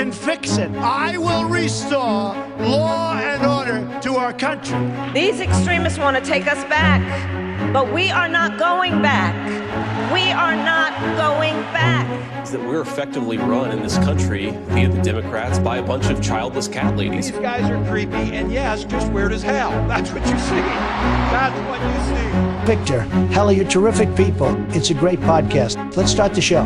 can fix it. I will restore law and order to our country. These extremists want to take us back, but we are not going back. We are not going back. That we're effectively run in this country via the Democrats by a bunch of childless cat ladies. These guys are creepy and yes, just weird as hell. That's what you see. That's what you see. Victor, Hallie, you're terrific people. It's a great podcast. Let's start the show.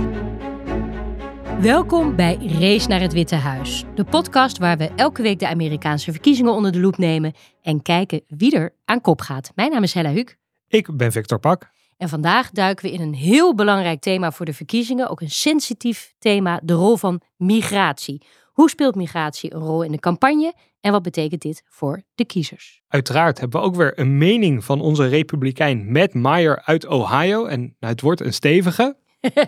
Welkom bij Race naar het Witte Huis. De podcast waar we elke week de Amerikaanse verkiezingen onder de loep nemen en kijken wie er aan kop gaat. Mijn naam is Hella Huuk. Ik ben Victor Pak. En vandaag duiken we in een heel belangrijk thema voor de verkiezingen. Ook een sensitief thema, de rol van migratie. Hoe speelt migratie een rol in de campagne en wat betekent dit voor de kiezers? Uiteraard hebben we ook weer een mening van onze republikein Matt Meyer uit Ohio. En het wordt een stevige.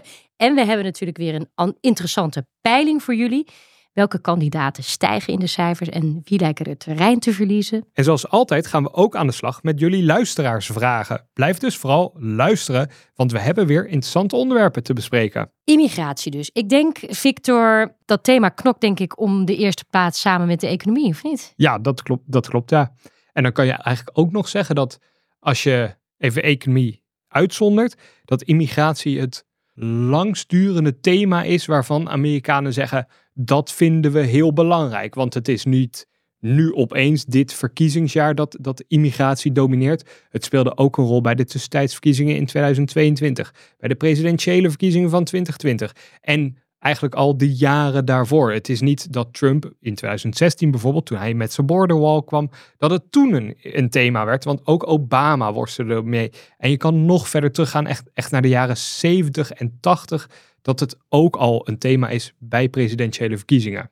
En we hebben natuurlijk weer een interessante peiling voor jullie. Welke kandidaten stijgen in de cijfers en wie lijken er terrein te verliezen? En zoals altijd gaan we ook aan de slag met jullie luisteraarsvragen. Blijf dus vooral luisteren, want we hebben weer interessante onderwerpen te bespreken. Immigratie dus. Ik denk, Victor, dat thema knokt denk ik om de eerste plaats samen met de economie, of niet? Ja, dat klopt, ja. En dan kan je eigenlijk ook nog zeggen dat als je even economie uitzondert, dat immigratie het langstdurende thema is waarvan Amerikanen zeggen, dat vinden we heel belangrijk. Want het is niet nu opeens dit verkiezingsjaar dat immigratie domineert. Het speelde ook een rol bij de tussentijdsverkiezingen in 2022. Bij de presidentiële verkiezingen van 2020. En eigenlijk al de jaren daarvoor. Het is niet dat Trump in 2016 bijvoorbeeld, toen hij met zijn border wall kwam, dat het toen een thema werd. Want ook Obama worstelde ermee. En je kan nog verder teruggaan, echt naar de jaren 70 en 80, dat het ook al een thema is bij presidentiële verkiezingen.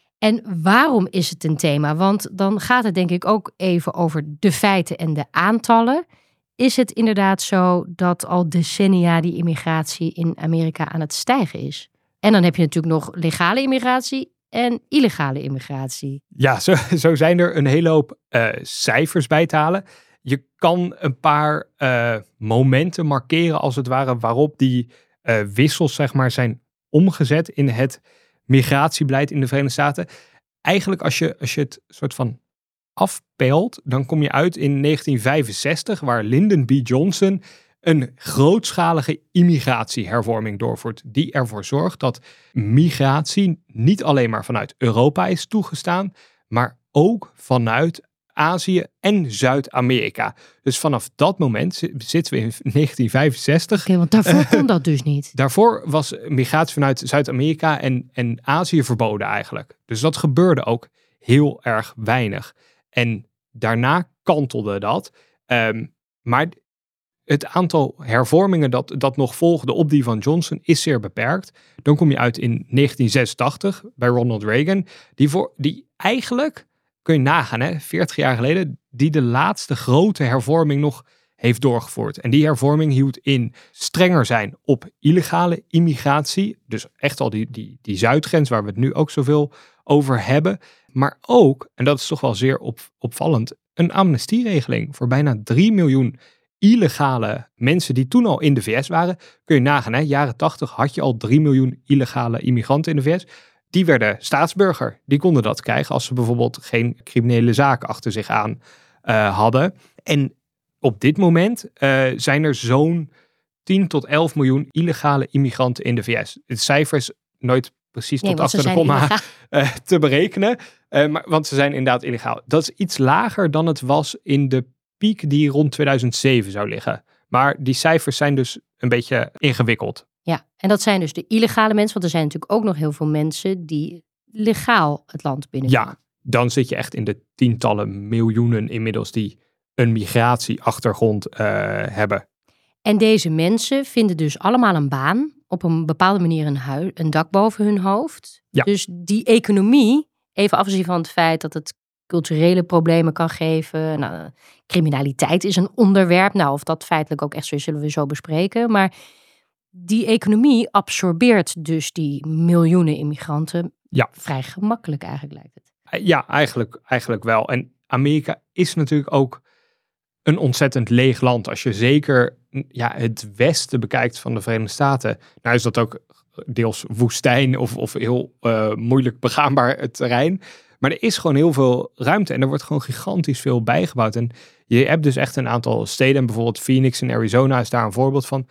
En waarom is het een thema? Want dan gaat het denk ik ook even over de feiten en de aantallen. Is het inderdaad zo dat al decennia die immigratie in Amerika aan het stijgen is? En dan heb je natuurlijk nog legale immigratie en illegale immigratie. Ja, zo zijn er een hele hoop cijfers bij te halen. Je kan een paar momenten markeren als het ware waarop die wissels zeg maar zijn omgezet in het migratiebeleid in de Verenigde Staten. Eigenlijk als je het soort van afpeilt, dan kom je uit in 1965, waar Lyndon B. Johnson een grootschalige immigratiehervorming doorvoert, die ervoor zorgt dat migratie niet alleen maar vanuit Europa is toegestaan, maar ook vanuit Azië en Zuid-Amerika. Dus vanaf dat moment zitten we in 1965. Oké, want daarvoor kon dat dus niet. Daarvoor was migratie vanuit Zuid-Amerika en Azië verboden eigenlijk. Dus dat gebeurde ook heel erg weinig. En daarna kantelde dat. Maar het aantal hervormingen dat nog volgde op die van Johnson is zeer beperkt. Dan kom je uit in 1986 bij Ronald Reagan. Die eigenlijk, kun je nagaan, 40 jaar geleden, die de laatste grote hervorming nog heeft doorgevoerd. En die hervorming hield in strenger zijn op illegale immigratie. Dus echt al die zuidgrens waar we het nu ook zoveel over hebben. Maar ook, en dat is toch wel zeer opvallend, een amnestieregeling voor bijna 3 miljoen illegale mensen die toen al in de VS waren. Kun je nagaan, jaren 80 had je al 3 miljoen illegale immigranten in de VS. Die werden staatsburger. Die konden dat krijgen als ze bijvoorbeeld geen criminele zaken achter zich aan hadden. En op dit moment zijn er zo'n 10 tot 11 miljoen illegale immigranten in de VS. Het cijfer is nooit precies tot achter de komma te berekenen. Want ze zijn inderdaad illegaal. Dat is iets lager dan het was in de piek die rond 2007 zou liggen. Maar die cijfers zijn dus een beetje ingewikkeld. Ja, en dat zijn dus de illegale mensen. Want er zijn natuurlijk ook nog heel veel mensen die legaal het land binnenkomen. Ja, dan zit je echt in de tientallen miljoenen inmiddels die een migratieachtergrond hebben. En deze mensen vinden dus allemaal een baan. Op een bepaalde manier een dak boven hun hoofd. Ja. Dus die economie, even afgezien van het feit dat het culturele problemen kan geven. Nou, criminaliteit is een onderwerp. Nou, of dat feitelijk ook echt zo is, zullen we zo bespreken. Maar die economie absorbeert dus die miljoenen immigranten vrij gemakkelijk eigenlijk, lijkt het. Ja, eigenlijk wel. En Amerika is natuurlijk ook een ontzettend leeg land. Als je zeker het westen bekijkt van de Verenigde Staten, nou is dat ook deels woestijn of heel moeilijk begaanbaar terrein. Maar er is gewoon heel veel ruimte en er wordt gewoon gigantisch veel bijgebouwd. En je hebt dus echt een aantal steden, bijvoorbeeld Phoenix in Arizona is daar een voorbeeld van.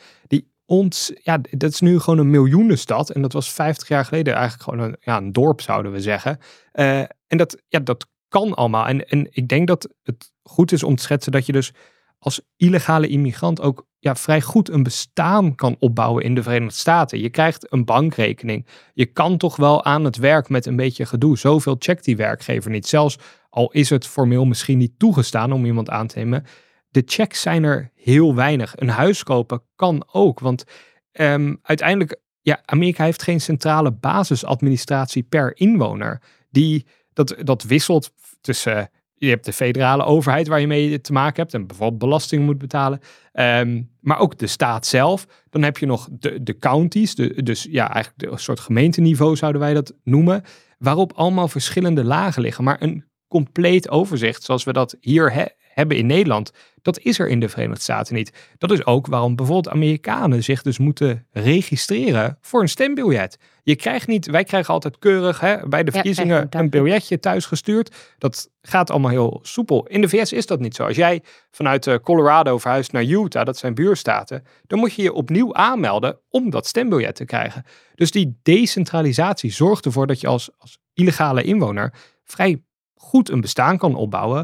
Dat is nu gewoon een miljoenenstad. En dat was 50 jaar geleden eigenlijk gewoon een dorp, zouden we zeggen. En dat kan allemaal. En ik denk dat het goed is om te schetsen dat je dus als illegale immigrant ook vrij goed een bestaan kan opbouwen in de Verenigde Staten. Je krijgt een bankrekening. Je kan toch wel aan het werk met een beetje gedoe. Zoveel checkt die werkgever niet. Zelfs al is het formeel misschien niet toegestaan om iemand aan te nemen. De checks zijn er heel weinig. Een huis kopen kan ook. Want uiteindelijk, Amerika heeft geen centrale basisadministratie per inwoner. Dat wisselt tussen... Je hebt de federale overheid waar je mee te maken hebt en bijvoorbeeld belasting moet betalen. Maar ook de staat zelf. Dan heb je nog de counties, eigenlijk een soort gemeenteniveau zouden wij dat noemen. Waarop allemaal verschillende lagen liggen. Maar een compleet overzicht zoals we dat hier hebben in Nederland, dat is er in de Verenigde Staten niet. Dat is ook waarom bijvoorbeeld Amerikanen zich dus moeten registreren voor een stembiljet. Wij krijgen altijd keurig bij de verkiezingen een biljetje thuisgestuurd. Dat gaat allemaal heel soepel. In de VS is dat niet zo. Als jij vanuit Colorado verhuist naar Utah, dat zijn buurstaten, dan moet je je opnieuw aanmelden om dat stembiljet te krijgen. Dus die decentralisatie zorgt ervoor dat je als illegale inwoner vrij goed een bestaan kan opbouwen.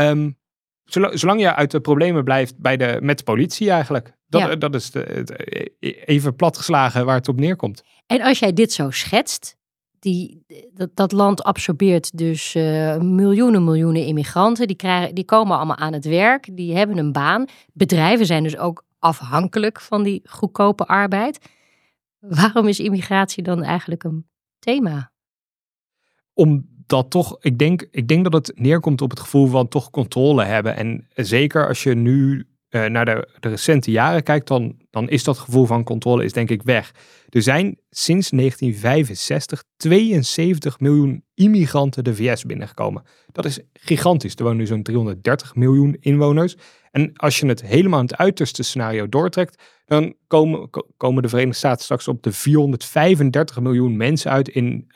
Zolang je uit de problemen blijft met de politie eigenlijk. Dat is even platgeslagen waar het op neerkomt. En als jij dit zo schetst, dat land absorbeert dus miljoenen immigranten. Die komen allemaal aan het werk, die hebben een baan. Bedrijven zijn dus ook afhankelijk van die goedkope arbeid. Waarom is immigratie dan eigenlijk een thema? Omdat toch, ik denk dat het neerkomt op het gevoel van toch controle hebben. En zeker als je nu naar de recente jaren kijkt, dan is dat gevoel van controle is denk ik weg. Er zijn sinds 1965 72 miljoen immigranten de VS binnengekomen. Dat is gigantisch. Er wonen nu zo'n 330 miljoen inwoners. En als je het helemaal in het uiterste scenario doortrekt, dan komen de Verenigde Staten straks op de 435 miljoen mensen uit in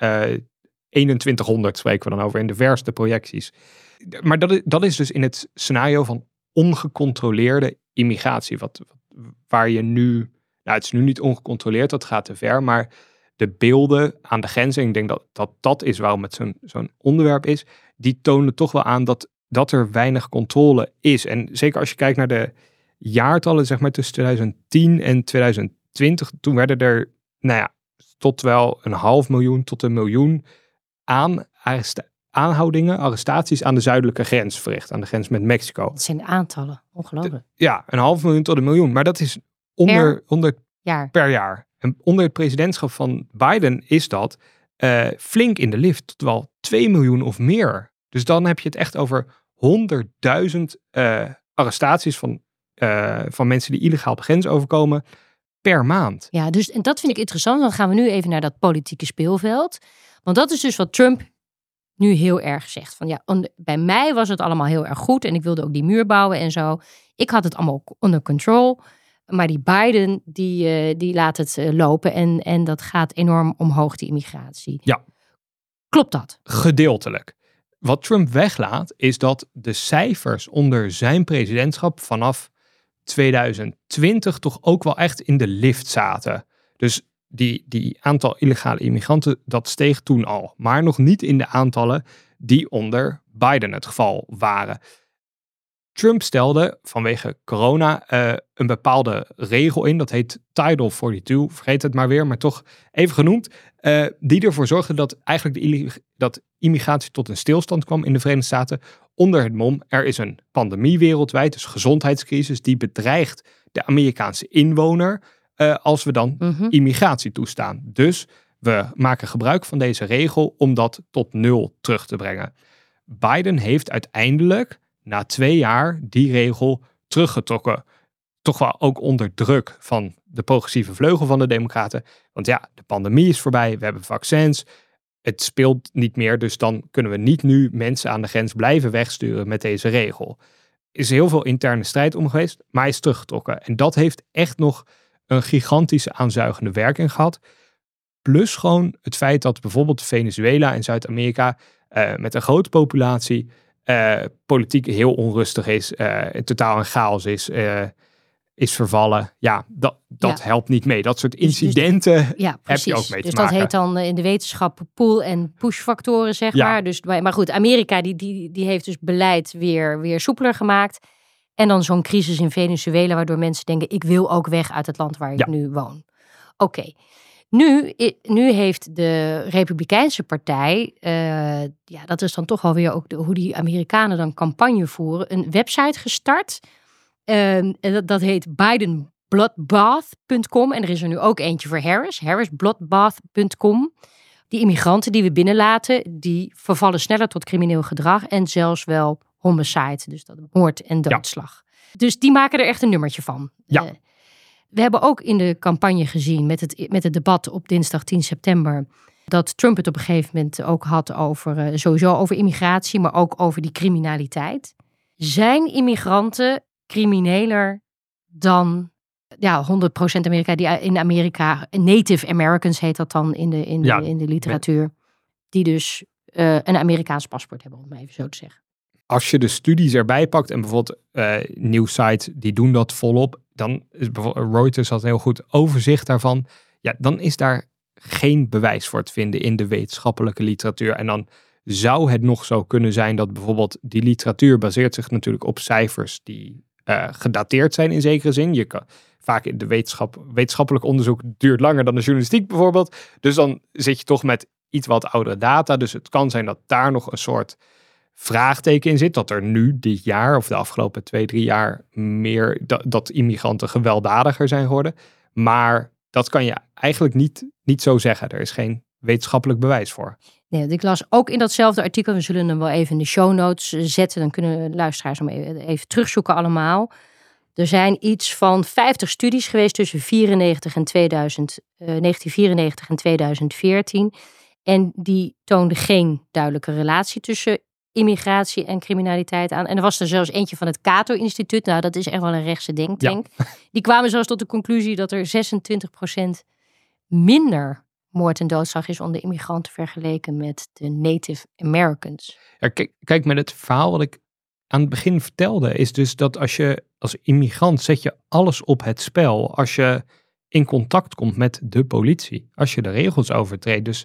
2100 spreken we dan over in de verste projecties. Maar dat is dus in het scenario van ongecontroleerde immigratie. Waar je nu, het is nu niet ongecontroleerd, dat gaat te ver, maar de beelden aan de grenzen, ik denk dat is waarom het zo'n onderwerp is, die tonen toch wel aan dat er weinig controle is. En zeker als je kijkt naar de jaartallen, zeg maar tussen 2010 en 2020, toen werden er, tot wel 500.000 tot 1 miljoen aanhoudingen, arrestaties aan de zuidelijke grens verricht, aan de grens met Mexico. Dat zijn de aantallen, ongelooflijk. 500.000 tot 1 miljoen, maar dat is per jaar. En onder het presidentschap van Biden is dat flink in de lift, tot wel 2 miljoen of meer. Dus dan heb je het echt over 100.000 arrestaties van mensen die illegaal de grens overkomen per maand. Ja, en dat vind ik interessant. Dan gaan we nu even naar dat politieke speelveld. Want dat is dus wat Trump nu heel erg zegt. Van bij mij was het allemaal heel erg goed en ik wilde ook die muur bouwen en zo. Ik had het allemaal under control. Maar die Biden, die laat het lopen en dat gaat enorm omhoog, die immigratie. Ja. Klopt dat? Gedeeltelijk. Wat Trump weglaat is dat de cijfers onder zijn presidentschap vanaf 2020 toch ook wel echt in de lift zaten. Dus die aantal illegale immigranten, dat steeg toen al. Maar nog niet in de aantallen die onder Biden het geval waren. Trump stelde vanwege corona een bepaalde regel in. Dat heet Title 42, vergeet het maar weer, maar toch even genoemd. Die ervoor zorgde dat eigenlijk dat immigratie tot een stilstand kwam in de Verenigde Staten. Onder het mom, er is een pandemie wereldwijd, dus gezondheidscrisis, die bedreigt de Amerikaanse inwoner als we dan immigratie toestaan. Dus we maken gebruik van deze regel om dat tot 0 terug te brengen. Biden heeft uiteindelijk na 2 jaar die regel teruggetrokken. Toch wel ook onder druk van de progressieve vleugel van de Democraten. Want de pandemie is voorbij, we hebben vaccins. Het speelt niet meer, dus dan kunnen we niet nu mensen aan de grens blijven wegsturen met deze regel. Er is heel veel interne strijd om geweest, maar hij is teruggetrokken. En dat heeft echt nog een gigantische aanzuigende werking gehad. Plus gewoon het feit dat bijvoorbeeld Venezuela en Zuid-Amerika met een grote populatie politiek heel onrustig is, totaal een chaos is vervallen. Ja, dat helpt niet mee. Dat soort incidenten heb je ook mee te maken. Dus dat heet dan in de wetenschap pull- en push-factoren, zeg maar. Dus, maar goed, Amerika die heeft dus beleid weer soepeler gemaakt. En dan zo'n crisis in Venezuela, waardoor mensen denken, ik wil ook weg uit het land waar ik nu woon. Oké. Nu heeft de Republikeinse partij, dat is dan toch wel weer ook hoe die Amerikanen dan campagne voeren, een website gestart. Dat heet bidenbloodbath.com. En er is er nu ook eentje voor harrisbloodbath.com. Die immigranten die we binnenlaten, die vervallen sneller tot crimineel gedrag en zelfs wel homicide, dus dat moord en doodslag. Ja. Dus die maken er echt een nummertje van. Ja. We hebben ook in de campagne gezien met het debat op dinsdag 10 september... dat Trump het op een gegeven moment ook had over sowieso over immigratie, maar ook over die criminaliteit. Zijn immigranten crimineler dan 100% Amerika, die in Amerika, Native Americans heet dat dan in de literatuur, die dus een Amerikaans paspoort hebben, om het maar even zo te zeggen. Als je de studies erbij pakt en bijvoorbeeld nieuwsites die doen dat volop, dan is bijvoorbeeld Reuters had een heel goed overzicht daarvan. Ja, dan is daar geen bewijs voor te vinden in de wetenschappelijke literatuur. En dan zou het nog zo kunnen zijn dat bijvoorbeeld die literatuur baseert zich natuurlijk op cijfers die gedateerd zijn in zekere zin. Je kan vaak in de wetenschappelijk onderzoek duurt langer dan de journalistiek bijvoorbeeld. Dus dan zit je toch met iets wat oudere data. Dus het kan zijn dat daar nog een soort vraagteken in zit. Dat er nu dit jaar of de afgelopen 2-3 jaar meer dat immigranten gewelddadiger zijn geworden. Maar dat kan je eigenlijk niet zo zeggen. Er is geen wetenschappelijk bewijs voor. Nee, ik las ook in datzelfde artikel, we zullen hem wel even in de show notes zetten, dan kunnen luisteraars hem even terugzoeken allemaal. Er zijn iets van 50 studies geweest tussen 1994 en 2014. En die toonden geen duidelijke relatie tussen immigratie en criminaliteit aan. En er was er zelfs eentje van het Cato-instituut. Nou, dat is echt wel een rechtse denktank. Ja. Die kwamen zelfs tot de conclusie dat er 26% minder moord en doodslag is onder immigranten vergeleken met de Native Americans. Ja, kijk, met het verhaal wat ik aan het begin vertelde, is dus dat als je als immigrant zet je alles op het spel als je in contact komt met de politie, als je de regels overtreedt. Dus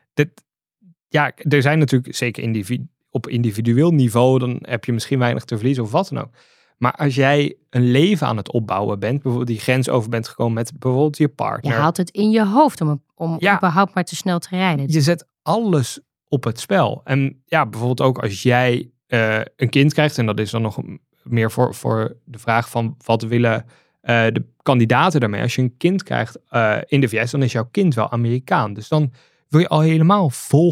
er zijn natuurlijk zeker op individueel niveau, dan heb je misschien weinig te verliezen of wat dan ook. Maar als jij een leven aan het opbouwen bent, bijvoorbeeld die grens over bent gekomen met bijvoorbeeld je partner. Je haalt het in je hoofd om überhaupt maar te snel te rijden. Je zet alles op het spel. En ja, bijvoorbeeld ook als jij een kind krijgt, en dat is dan nog meer voor de vraag van wat willen de kandidaten daarmee. Als je een kind krijgt in de VS, dan is jouw kind wel Amerikaan. Dus dan wil je al helemaal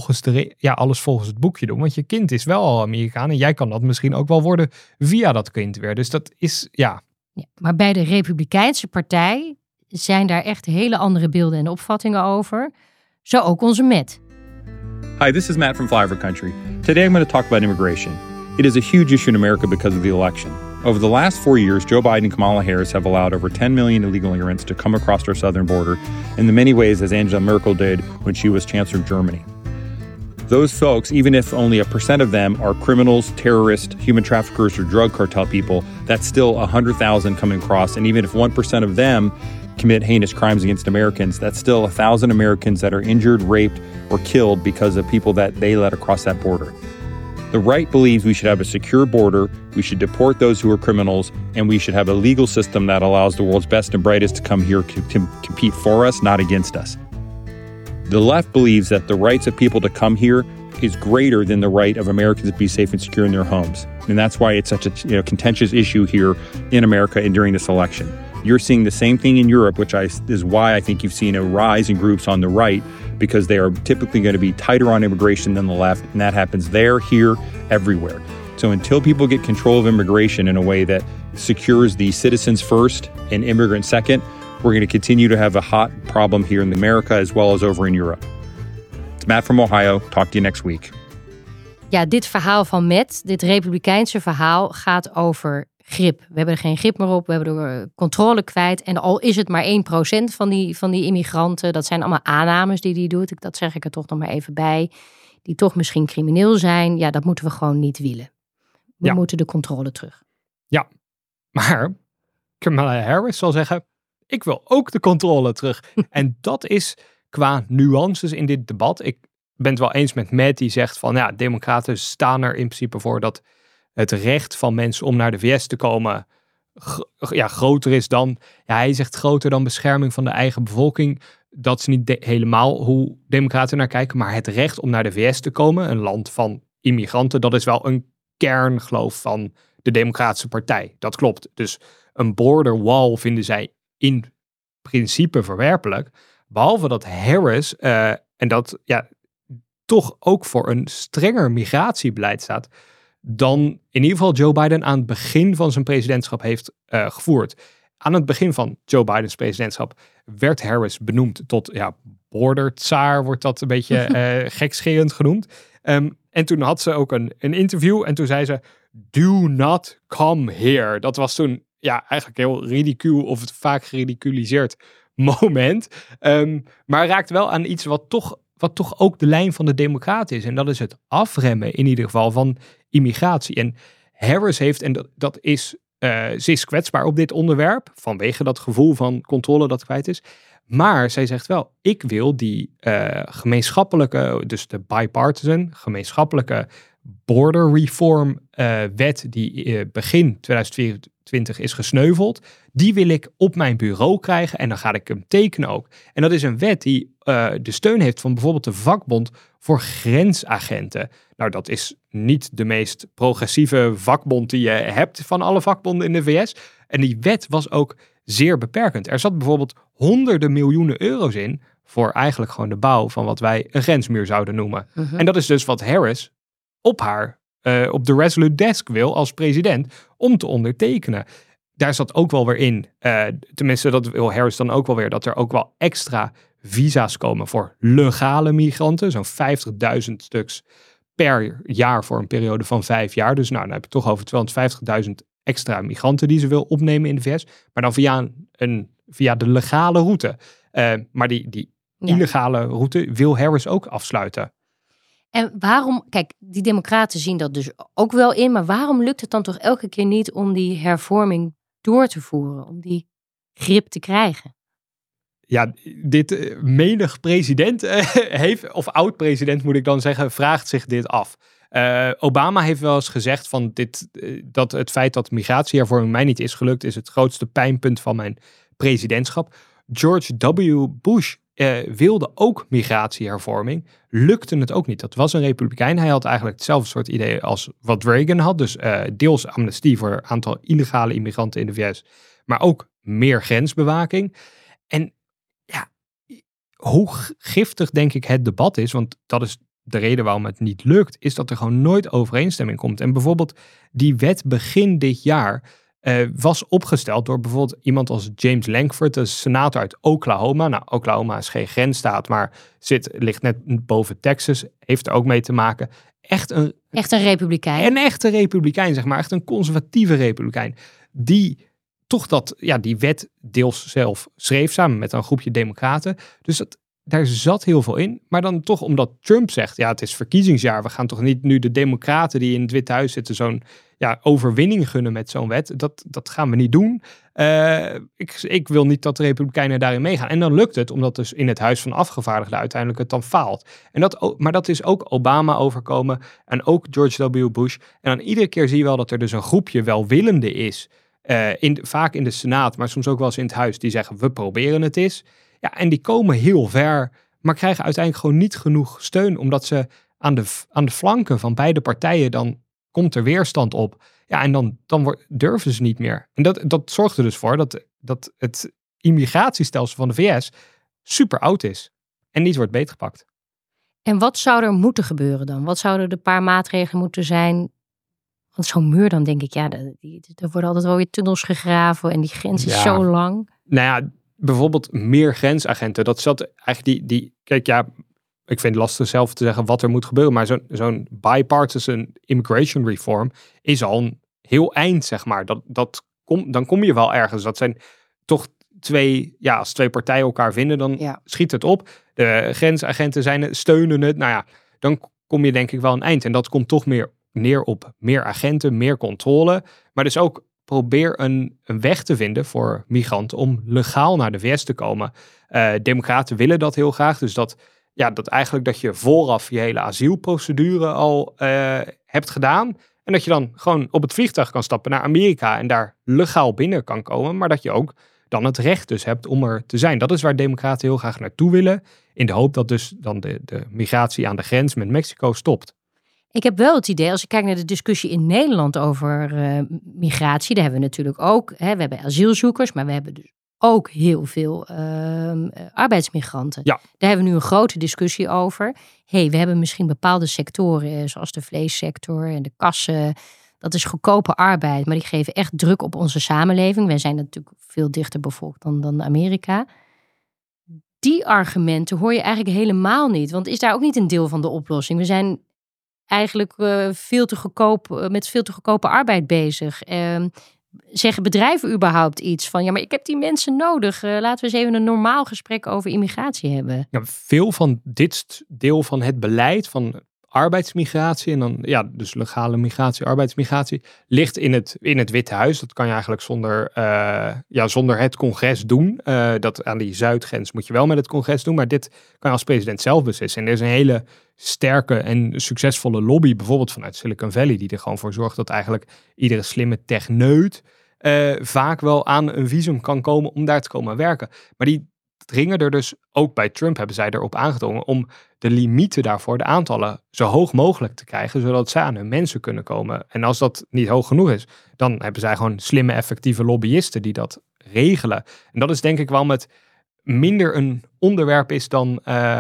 alles volgens het boekje doen. Want je kind is wel al Amerikaan en jij kan dat misschien ook wel worden via dat kind weer. Dus dat is, ja. Maar bij de Republikeinse partij zijn daar echt hele andere beelden en opvattingen over. Zo ook onze Matt. Hi, this is Matt from Flyover Country. Today I'm going to talk about immigration. It is a huge issue in America because of the election. Over the last 4 years, Joe Biden and Kamala Harris have allowed over 10 million illegal immigrants to come across our southern border in the many ways as Angela Merkel did when she was Chancellor of Germany. Those folks, even if only 1% of them are criminals, terrorists, human traffickers, or drug cartel people, that's still 100,000 coming across. And even if 1% of them commit heinous crimes against Americans, that's still 1,000 Americans that are injured, raped, or killed because of people that they let across that border. The right believes we should have a secure border, we should deport those who are criminals, and we should have a legal system that allows the world's best and brightest to come here to compete for us, not against us. The left believes that the rights of people to come here is greater than the right of Americans to be safe and secure in their homes. And that's why it's such a contentious issue here in America and during this election. You're seeing the same thing in Europe, which is why I think you've seen a rise in groups on the right, because they are typically going to be tighter on immigration than the left, and that happens there, here, everywhere. So until people get control of immigration in a way that secures the citizens first and immigrants second, we're going to continue to have a hot problem here in America as well as over in Europe. It's Matt from Ohio. Talk to you next week. Ja, dit verhaal van Matt, dit Republikeinse verhaal, gaat over grip. We hebben er geen grip meer op. We hebben de controle kwijt. En al is het maar 1% van die immigranten. Dat zijn allemaal aannames die hij doet. Dat zeg ik er toch nog maar even bij. Die toch misschien crimineel zijn. Ja, dat moeten we gewoon niet willen. We moeten de controle terug. Ja, maar Kamala Harris zal zeggen, ik wil ook de controle terug. En dat is qua nuances in dit debat. Ik ben het wel eens met Matt die zegt van, ja, democraten staan er in principe voor dat het recht van mensen om naar de VS te komen groter is dan, hij zegt groter dan bescherming van de eigen bevolking. Dat is niet helemaal hoe democraten naar kijken, maar het recht om naar de VS te komen, een land van immigranten, dat is wel een kerngeloof van de Democratische Partij. Dat klopt. Dus een border wall vinden zij in principe verwerpelijk. Behalve dat Harris, en dat toch ook voor een strenger migratiebeleid staat dan in ieder geval Joe Biden aan het begin van zijn presidentschap heeft gevoerd. Aan het begin van Joe Bidens presidentschap werd Harris benoemd tot bordertsaar, wordt dat een beetje gekscherend genoemd. En toen had ze ook een interview en toen zei ze, do not come here. Dat was toen eigenlijk heel ridicuul of het vaak geridiculiseerd moment. Maar raakt wel aan iets wat toch ook de lijn van de Democraten is. En dat is het afremmen in ieder geval van immigratie. En Harris heeft, en dat is, ze is kwetsbaar op dit onderwerp, vanwege dat gevoel van controle dat kwijt is. Maar zij zegt wel, ik wil die gemeenschappelijke, dus de bipartisan, gemeenschappelijke border reform wet die begin 2024 is gesneuveld, die wil ik op mijn bureau krijgen en dan ga ik hem tekenen ook. En dat is een wet die de steun heeft van bijvoorbeeld de vakbond voor grensagenten. Nou, dat is niet de meest progressieve vakbond die je hebt van alle vakbonden in de VS. En die wet was ook zeer beperkend. Er zat bijvoorbeeld honderden miljoenen euro's in voor eigenlijk gewoon de bouw van wat wij een grensmuur zouden noemen. Uh-huh. En dat is dus wat Harris op de Resolute Desk wil als president om te ondertekenen. Daar zat ook wel weer in, tenminste dat wil Harris dan ook wel weer, dat er ook wel extra visa's komen voor legale migranten. Zo'n 50.000 stuks per jaar voor een periode van 5 jaar. Dus dan heb je toch over 250.000 extra migranten die ze wil opnemen in de VS. Maar dan via de legale route. Maar die illegale route wil Harris ook afsluiten. En waarom, kijk, die democraten zien dat dus ook wel in, maar waarom lukt het dan toch elke keer niet om die hervorming door te voeren, om die grip te krijgen? Ja, dit menig president heeft, of oud-president moet ik dan zeggen, vraagt zich dit af. Obama heeft wel eens gezegd van dat het feit dat migratiehervorming mij niet is gelukt, is het grootste pijnpunt van mijn presidentschap. George W. Bush wilde ook migratiehervorming, lukte het ook niet. Dat was een republikein. Hij had eigenlijk hetzelfde soort idee als wat Reagan had. Dus deels amnestie voor een aantal illegale immigranten in de VS, maar ook meer grensbewaking. En hoe giftig denk ik het debat is, want dat is de reden waarom het niet lukt, is dat er gewoon nooit overeenstemming komt. En bijvoorbeeld die wet begin dit jaar was opgesteld door bijvoorbeeld iemand als James Lankford, een senator uit Oklahoma. Nou, Oklahoma is geen grensstaat, maar ligt net boven Texas, heeft er ook mee te maken. Echt een republikein. Een echte republikein, zeg maar. Echt een conservatieve republikein. Die toch die wet deels zelf schreef samen met een groepje democraten. Dus daar zat heel veel in. Maar dan toch omdat Trump zegt, het is verkiezingsjaar. We gaan toch niet nu de democraten die in het Witte Huis zitten zo'n overwinning gunnen met zo'n wet. Dat gaan we niet doen. Ik wil niet dat de republikeinen daarin meegaan. En dan lukt het, omdat dus in het Huis van Afgevaardigden uiteindelijk het dan faalt. Maar dat is ook Obama overkomen en ook George W. Bush. En dan iedere keer zie je wel dat er dus een groepje welwillende is. Vaak in de Senaat, maar soms ook wel eens in het Huis, die zeggen, we proberen het eens. Ja, en die komen heel ver, maar krijgen uiteindelijk gewoon niet genoeg steun, omdat ze aan de flanken van beide partijen, dan komt er weerstand op. Ja, en dan durven ze niet meer. En dat zorgt er dus voor dat het immigratiestelsel van de VS super oud is en niet wordt beetgepakt. En wat zou er moeten gebeuren dan? Wat zouden de paar maatregelen moeten zijn? Want zo'n muur dan denk ik, er worden altijd wel weer tunnels gegraven en die grens is zo lang. Nou ja, bijvoorbeeld meer grensagenten. Dat zat eigenlijk kijk, ik vind het lastig zelf te zeggen wat er moet gebeuren, maar zo'n bipartisan immigration reform is al heel eind, zeg maar. Dan kom je wel ergens. Dat zijn toch als twee partijen elkaar vinden, dan schiet het op. De grensagenten steunen het. Nou ja, dan kom je denk ik wel een eind. En dat komt toch meer neer op meer agenten, meer controle. Maar dus ook probeer een weg te vinden voor migranten om legaal naar de VS te komen. Democraten willen dat heel graag. Dus dat eigenlijk dat je vooraf je hele asielprocedure al hebt gedaan. En dat je dan gewoon op het vliegtuig kan stappen naar Amerika en daar legaal binnen kan komen. Maar dat je ook dan het recht dus hebt om er te zijn. Dat is waar democraten heel graag naartoe willen. In de hoop dat dus dan de migratie aan de grens met Mexico stopt. Ik heb wel het idee, als ik kijk naar de discussie in Nederland over migratie. Daar hebben we natuurlijk ook, we hebben asielzoekers, maar we hebben dus ook heel veel arbeidsmigranten. Ja. Daar hebben we nu een grote discussie over. We hebben misschien bepaalde sectoren, zoals de vleessector en de kassen. Dat is goedkope arbeid, maar die geven echt druk op onze samenleving. Wij zijn natuurlijk veel dichter bevolkt dan Amerika. Die argumenten hoor je eigenlijk helemaal niet. Want is daar ook niet een deel van de oplossing? We zijn eigenlijk veel te goedkope arbeid bezig. Zeggen bedrijven überhaupt iets van, maar ik heb die mensen nodig. Laten we eens even een normaal gesprek over immigratie hebben. Ja, veel van dit deel van het beleid van arbeidsmigratie en dan dus legale migratie, arbeidsmigratie, ligt in het Witte Huis. Dat kan je eigenlijk zonder het congres doen. Dat aan die zuidgrens moet je wel met het congres doen, maar dit kan je als president zelf beslissen. En er is een hele sterke en succesvolle lobby, bijvoorbeeld vanuit Silicon Valley, die er gewoon voor zorgt dat eigenlijk iedere slimme techneut vaak wel aan een visum kan komen om daar te komen werken. Maar die dringen er dus, ook bij Trump hebben zij erop aangedrongen om de limieten daarvoor, de aantallen, zo hoog mogelijk te krijgen, zodat zij aan hun mensen kunnen komen. En als dat niet hoog genoeg is, dan hebben zij gewoon slimme, effectieve lobbyisten die dat regelen. En dat is denk ik wel met minder een onderwerp is dan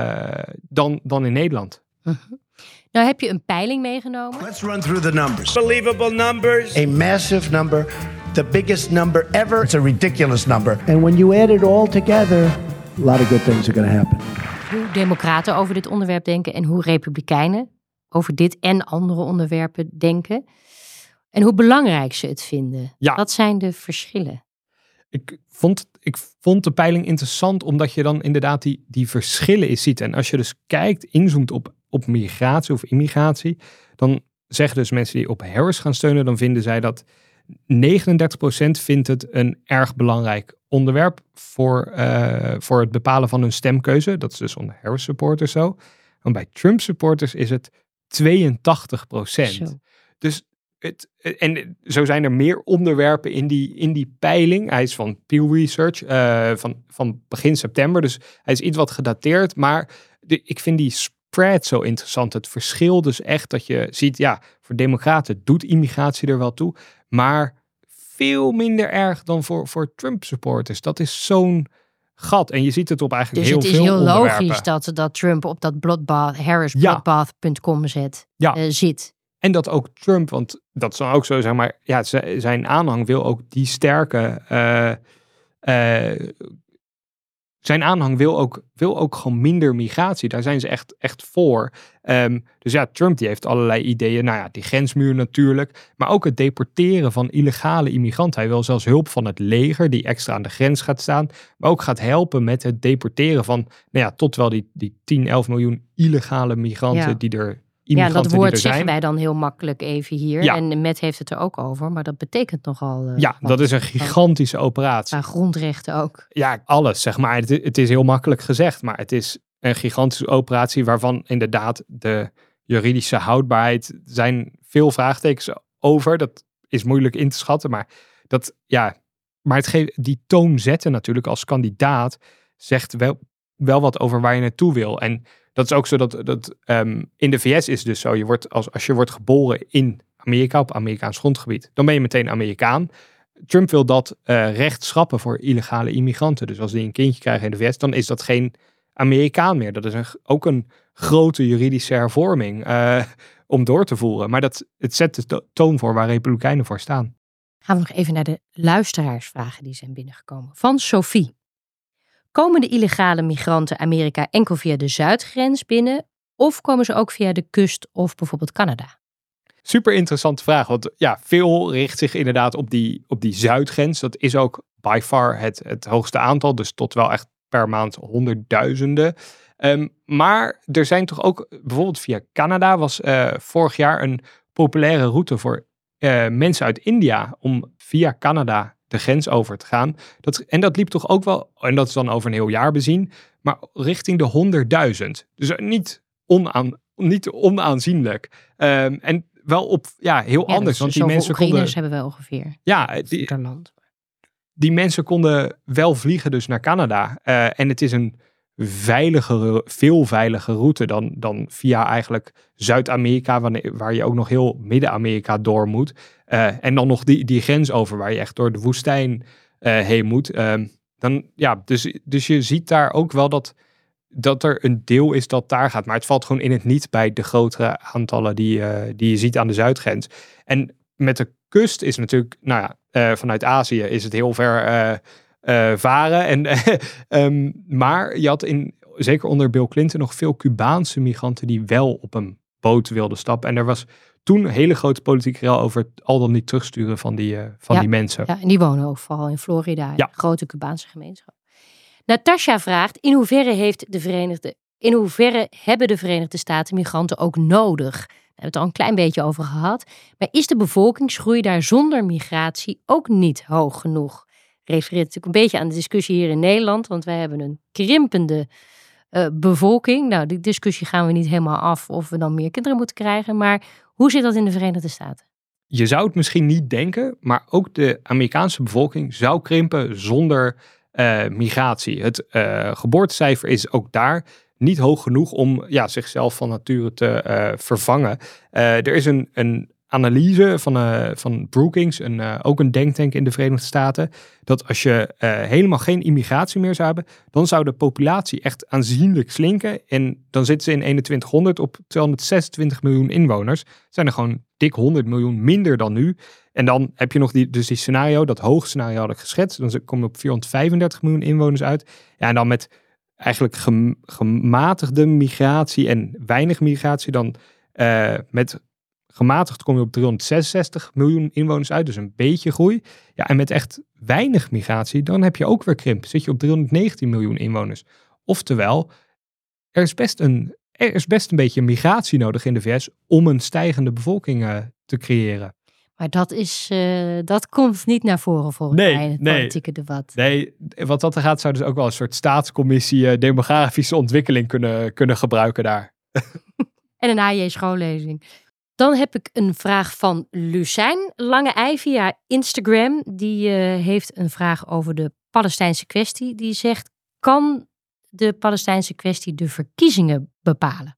in Nederland. Uh-huh. Nou heb je een peiling meegenomen. Let's run through the numbers. Unbelievable numbers. A massive number. The biggest number ever. It's a ridiculous number. And when you add it all together, a lot of good things are going to happen. Hoe democraten over dit onderwerp denken en hoe republikeinen over dit en andere onderwerpen denken. En hoe belangrijk ze het vinden. Ja. Wat zijn de verschillen? Ik vond de peiling interessant omdat je dan inderdaad die verschillen ziet. En als je dus inzoomt op migratie of immigratie, dan zeggen dus mensen die op Harris gaan steunen, dan vinden zij dat 39% vindt het een erg belangrijk onderwerp voor het bepalen van hun stemkeuze. Dat is dus onder Harris supporters zo. En bij Trump supporters is het 82%. Zo. Dus en zo zijn er meer onderwerpen in die peiling. Hij is van Pew Research van begin september. Dus hij is iets wat gedateerd. Maar ik vind die spread zo interessant. Het verschil dus echt dat je ziet, voor democraten doet immigratie er wel toe. Maar veel minder erg dan voor Trump supporters. Dat is zo'n gat. En je ziet het op eigenlijk dus heel veel onderwerpen. Dus het is heel logisch dat Trump op dat harrisbloodbath.com zit. En dat ook Trump, want dat is dan ook zo, zeg maar, zijn aanhang wil ook die sterke, zijn aanhang wil ook gewoon minder migratie. Daar zijn ze echt voor. Dus Trump die heeft allerlei ideeën. Die grensmuur natuurlijk, maar ook het deporteren van illegale immigranten. Hij wil zelfs hulp van het leger die extra aan de grens gaat staan, maar ook gaat helpen met het deporteren van, tot wel die 10, 11 miljoen illegale migranten die er. Dat woord zeggen wij dan heel makkelijk even hier. Ja. En Matt heeft het er ook over, maar dat betekent nogal... dat is een gigantische operatie. Qua grondrechten ook. Ja, alles, zeg maar. Het is heel makkelijk gezegd, maar het is een gigantische operatie waarvan inderdaad de juridische houdbaarheid zijn veel vraagtekens over. Dat is moeilijk in te schatten, maar het geeft die toon zetten natuurlijk als kandidaat zegt wel wat over waar je naartoe wil. En dat is ook zo dat in de VS is dus zo. Als je wordt geboren in Amerika, op Amerikaans grondgebied, dan ben je meteen Amerikaan. Trump wil dat recht schrappen voor illegale immigranten. Dus als die een kindje krijgen in de VS, dan is dat geen Amerikaan meer. Dat is ook een grote juridische hervorming om door te voeren. Maar het zet de toon voor waar Republikeinen voor staan. Gaan we nog even naar de luisteraarsvragen die zijn binnengekomen. Van Sophie. Komen de illegale migranten Amerika enkel via de zuidgrens binnen of komen ze ook via de kust of bijvoorbeeld Canada? super interessante vraag. Want ja, veel richt zich inderdaad op die zuidgrens. Dat is ook by far het hoogste aantal. Dus tot wel echt per maand honderdduizenden. Maar er zijn toch ook, bijvoorbeeld via Canada was vorig jaar een populaire route voor mensen uit India om via Canada de grens over te gaan. Dat liep toch ook wel, en dat is dan over een heel jaar bezien, maar richting de 100.000. Dus niet onaanzienlijk. En wel op heel anders. Want die mensen Oekraïners hebben we ongeveer. Ja, die mensen konden wel vliegen dus naar Canada. En het is een veel veiliger route dan via eigenlijk Zuid-Amerika, waar je ook nog heel Midden-Amerika door moet. En dan nog die grens over, waar je echt door de woestijn heen moet. Dus je ziet daar ook wel dat er een deel is dat daar gaat. Maar het valt gewoon in het niet bij de grotere aantallen die je ziet aan de zuidgrens. En met de kust is natuurlijk, vanuit Azië is het heel ver varen. Maar je had zeker onder Bill Clinton nog veel Cubaanse migranten die wel op een boot wilden stappen. En er was toen een hele grote politieke rel over het al dan niet terugsturen van die mensen. Ja, en die wonen ook vooral in Florida, een grote Cubaanse gemeenschap. Natasja vraagt, in hoeverre hebben de Verenigde Staten migranten ook nodig? Daar hebben we het al een klein beetje over gehad. Maar is de bevolkingsgroei daar zonder migratie ook niet hoog genoeg? Refereert natuurlijk een beetje aan de discussie hier in Nederland, want wij hebben een krimpende bevolking. Nou, die discussie gaan we niet helemaal af of we dan meer kinderen moeten krijgen. Maar hoe zit dat in de Verenigde Staten? Je zou het misschien niet denken, maar ook de Amerikaanse bevolking zou krimpen zonder migratie. Het geboortecijfer is ook daar niet hoog genoeg om zichzelf van nature te vervangen. Er is een analyse van Brookings, ook een denktank in de Verenigde Staten, dat als je helemaal geen immigratie meer zou hebben, dan zou de populatie echt aanzienlijk slinken. En dan zitten ze in 2100 op 226 miljoen inwoners. Zijn er gewoon dik 100 miljoen minder dan nu. En dan heb je nog die scenario, dat hoge scenario had ik geschetst. Dan kom je op 435 miljoen inwoners uit. Ja, en dan met eigenlijk gematigde migratie en weinig migratie, dan met gematigd kom je op 366 miljoen inwoners uit, dus een beetje groei. Ja, en met echt weinig migratie, dan heb je ook weer krimp. Zit je op 319 miljoen inwoners. Oftewel, er is best een beetje migratie nodig in de VS om een stijgende bevolking te creëren. Maar dat komt niet naar voren volgens mij in het politieke debat. Nee, wat dat er gaat, zou dus ook wel een soort staatscommissie demografische ontwikkeling kunnen gebruiken daar. En een AJ schoollezing. Dan heb ik een vraag van Lucijn Lange-Ei via Instagram. Die heeft een vraag over de Palestijnse kwestie. Die zegt, kan de Palestijnse kwestie de verkiezingen bepalen?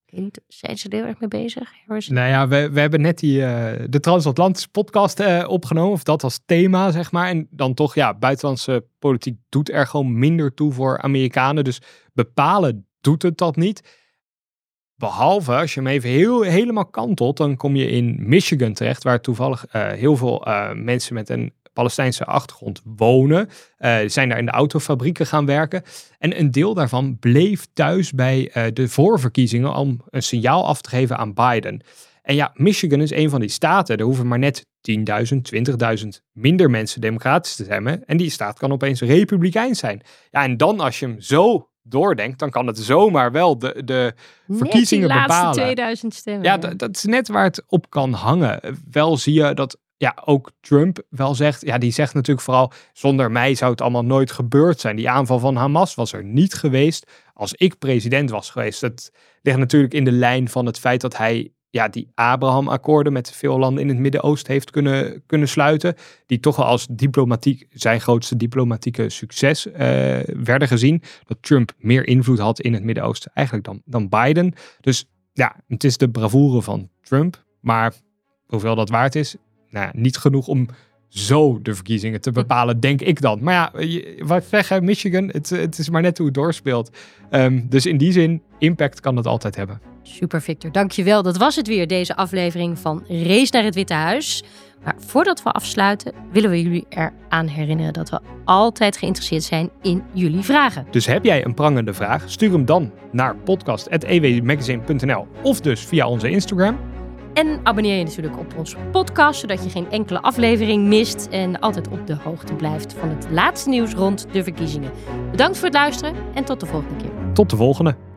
Zijn ze er heel erg mee bezig? Nou ja, we hebben net de Transatlantische podcast opgenomen. Of dat als thema, zeg maar. En dan toch, buitenlandse politiek doet er gewoon minder toe voor Amerikanen. Dus bepalen doet het dat niet. Behalve, als je hem even helemaal kantelt, dan kom je in Michigan terecht, waar toevallig heel veel mensen met een Palestijnse achtergrond wonen. Zijn daar in de autofabrieken gaan werken. En een deel daarvan bleef thuis bij de voorverkiezingen om een signaal af te geven aan Biden. En ja, Michigan is een van die staten. Er hoeven maar net 10.000, 20.000 minder mensen democratisch te stemmen. En die staat kan opeens republikeins zijn. Ja, en dan als je hem zo doordenkt, dan kan het zomaar wel de verkiezingen bepalen. Die laatste 2000 stemmen. Ja, dat is net waar het op kan hangen. Wel zie je dat ook Trump wel zegt, die zegt natuurlijk vooral, zonder mij zou het allemaal nooit gebeurd zijn. Die aanval van Hamas was er niet geweest als ik president was geweest. Dat ligt natuurlijk in de lijn van het feit dat hij die Abraham-akkoorden met veel landen in het Midden-Oosten heeft kunnen sluiten. Die toch wel als zijn grootste diplomatieke succes werden gezien. Dat Trump meer invloed had in het Midden-Oosten eigenlijk dan Biden. Dus het is de bravoure van Trump. Maar hoeveel dat waard is, niet genoeg om zo de verkiezingen te bepalen, denk ik dan. Maar wat ik zeg, Michigan, het is maar net hoe het doorspeelt. Dus in die zin, impact kan het altijd hebben. Super, Victor. Dankjewel. Dat was het weer, deze aflevering van Race naar het Witte Huis. Maar voordat we afsluiten, willen we jullie eraan herinneren dat we altijd geïnteresseerd zijn in jullie vragen. Dus heb jij een prangende vraag? Stuur hem dan naar podcast@ewmagazine.nl of dus via onze Instagram. En abonneer je natuurlijk op onze podcast, zodat je geen enkele aflevering mist en altijd op de hoogte blijft van het laatste nieuws rond de verkiezingen. Bedankt voor het luisteren en tot de volgende keer. Tot de volgende.